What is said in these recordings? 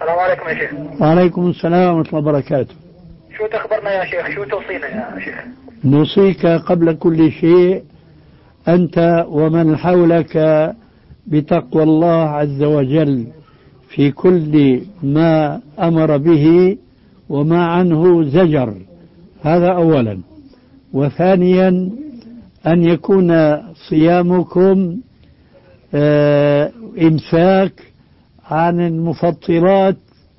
السلام عليكم يا شيخ. وعليكم السلام ورحمة الله وبركاته. شو تخبرنا يا شيخ؟ شو توصينا يا شيخ؟ نوصيك قبل كل شيء أنت ومن حولك بتقوى الله عز وجل في كل ما أمر به وما عنه زجر، هذا أولا. وثانيا أن يكون صيامكم إمساك عن المفطرات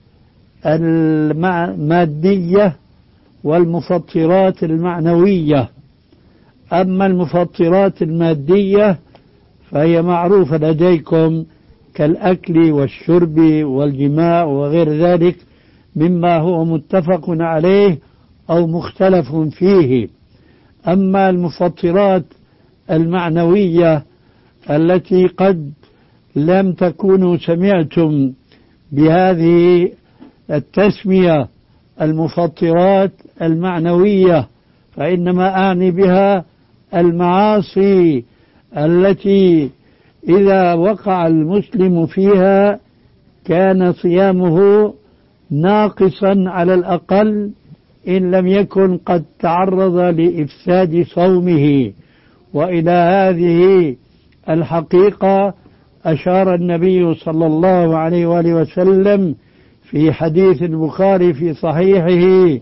المادية والمفطرات المعنوية. أما المفطرات المادية فهي معروفة لديكم كالأكل والشرب والجماع وغير ذلك مما هو متفق عليه أو مختلف فيه. أما المفطرات المعنوية التي قد لم تكونوا سمعتم بهذه التسمية المفطرات المعنوية، فإنما أعني بها المعاصي التي إذا وقع المسلم فيها كان صيامه ناقصا على الأقل إن لم يكن قد تعرض لإفساد صومه. وإلى هذه الحقيقة أشار النبي صلى الله عليه وآله وسلم في حديث البخاري في صحيحه: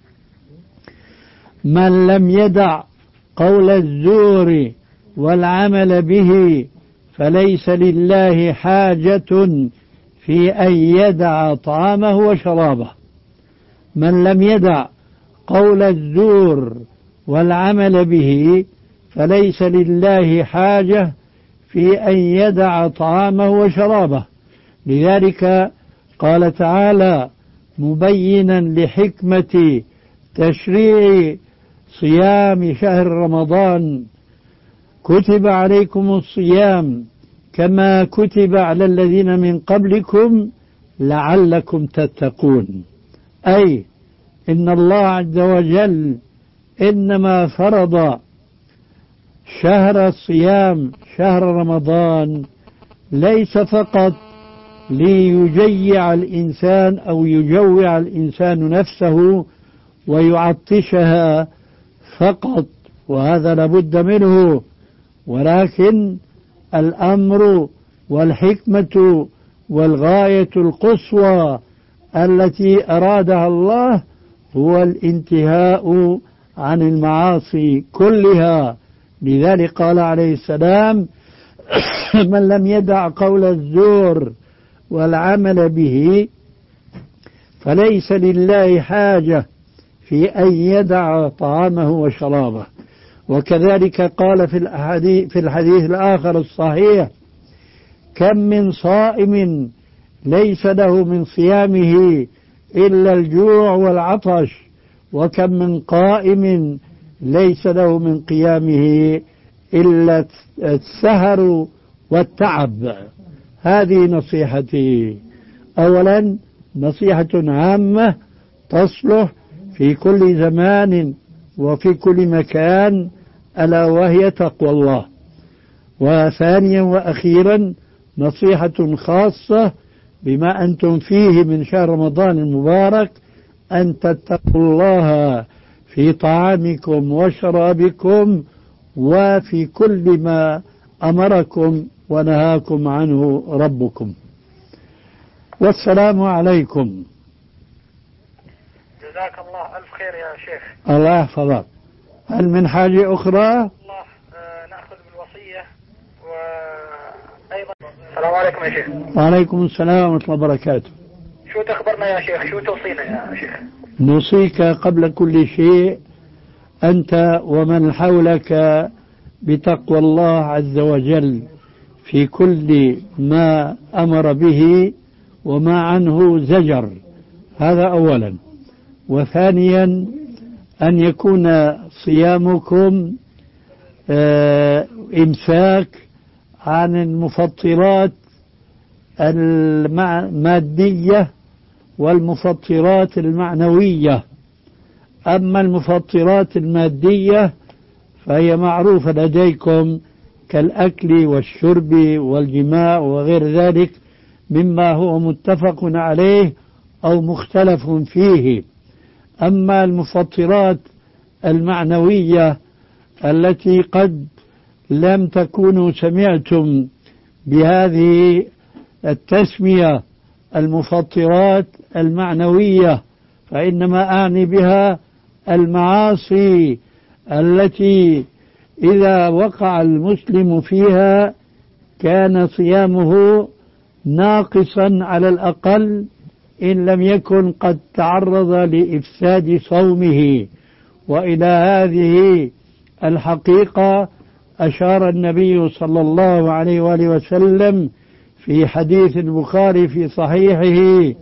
من لم يدع قول الزور والعمل به فليس لله حاجة في أن يدع طعامه وشرابه. من لم يدع قول الزور والعمل به فليس لله حاجة في أن يدع طعامه وشرابه. لذلك قال تعالى مبينا لحكمة تشريع صيام شهر رمضان: كتب عليكم الصيام كما كتب على الذين من قبلكم لعلكم تتقون. أي إن الله عز وجل إنما فرض شهر الصيام شهر رمضان ليس فقط ليجيع الإنسان أو يجوع الإنسان نفسه ويعطشها فقط، وهذا لابد منه، ولكن الأمر والحكمة والغاية القصوى التي أرادها الله هو الانتهاء عن المعاصي كلها. لذلك قال عليه السلام: من لم يدع قول الزور والعمل به فليس لله حاجة في أن يدع طعامه وشرابه. وكذلك قال في الحديث الآخر الصحيح: كم من صائم ليس له من صيامه إلا الجوع والعطش، وكم من قائم ليس له من قيامه إلا السهر والتعب. هذه نصيحتي. أولا نصيحة عامة تصلح في كل زمان وفي كل مكان، ألا وهي تقوى الله. وثانيا وأخيرا نصيحة خاصة بما أنتم فيه من شهر رمضان المبارك: أن تتقوا الله في طعامكم وشرابكم وفي كل ما أمركم ونهاكم عنه ربكم. والسلام عليكم. جزاك الله ألف خير يا شيخ. الله يحفظك. هل من حاجة أخرى؟ الله نأخذ بالوصية. وأيضا السلام عليكم يا شيخ. وعليكم السلام ورحمة الله وبركاته. شو تخبرنا يا شيخ؟ شو توصينا يا شيخ؟ نوصيك قبل كل شيء أنت ومن حولك بتقوى الله عز وجل في كل ما أمر به وما عنه زجر، هذا أولا. وثانيا أن يكون صيامكم إمساك عن المفطرات المادية والمفطرات المعنوية. أما المفطرات المادية فهي معروفة لديكم كالأكل والشرب والجماع وغير ذلك مما هو متفق عليه أو مختلف فيه. أما المفطرات المعنوية التي قد لم تكونوا سمعتم بهذه التسمية المفطرات المعنوية، فإنما أعني بها المعاصي التي إذا وقع المسلم فيها كان صيامه ناقصا على الأقل إن لم يكن قد تعرض لإفساد صومه. وإلى هذه الحقيقة أشار النبي صلى الله عليه وآله وسلم في حديث البخاري في صحيحه: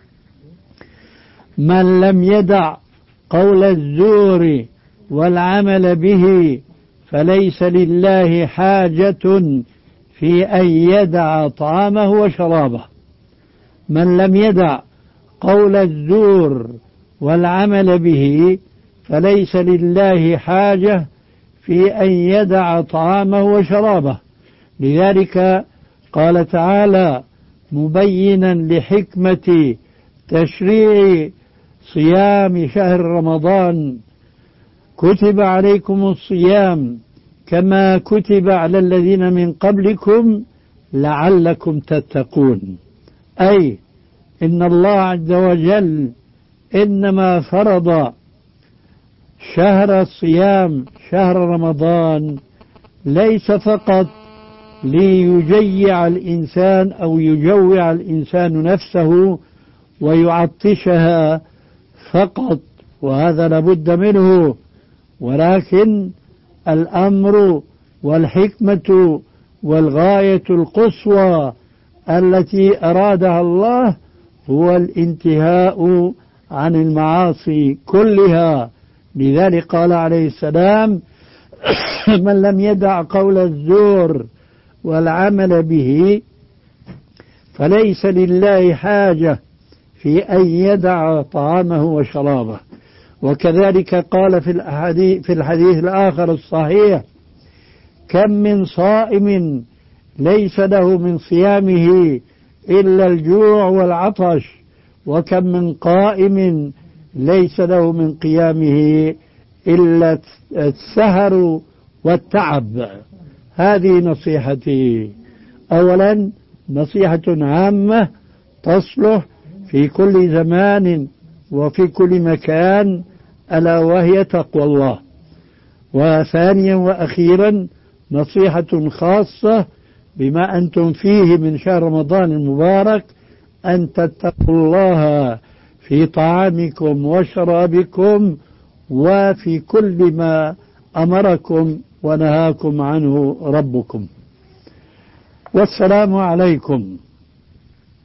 من لم يدع قول الزور والعمل به فليس لله حاجة في أن يدع طعامه وشرابه. من لم يدع قول الزور والعمل به فليس لله حاجة في أن يدع طعامه وشرابه. لذلك قال تعالى مبينا لحكمة تشريع صيام شهر رمضان: كتب عليكم الصيام كما كتب على الذين من قبلكم لعلكم تتقون. أي إن الله عز وجل إنما فرض شهر الصيام شهر رمضان ليس فقط ليجيع الإنسان أو يجوع الإنسان نفسه ويعطشها فقط، وهذا لابد منه، ولكن الأمر والحكمة والغاية القصوى التي أرادها الله هو الانتهاء عن المعاصي كلها. لذلك قال عليه السلام: من لم يدع قول الزور والعمل به فليس لله حاجة في أن يدع طعامه وشرابه. وكذلك قال في الحديث الآخر الصحيح: كم من صائم ليس له من صيامه إلا الجوع والعطش، وكم من قائم ليس له من قيامه إلا السهر والتعب. هذه نصيحتي. أولا نصيحة عامة تصلح في كل زمان وفي كل مكان، ألا وهي تقوى الله. وثانيا وأخيرا نصيحة خاصة بما أنتم فيه من شهر رمضان المبارك: أن تتقوا الله في طعامكم وشرابكم وفي كل ما أمركم ونهاكم عنه ربكم. والسلام عليكم.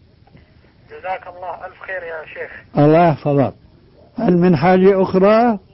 جزاك الله ألف خير يا شيخ. الله يحفظك. هل من حاجة أخرى؟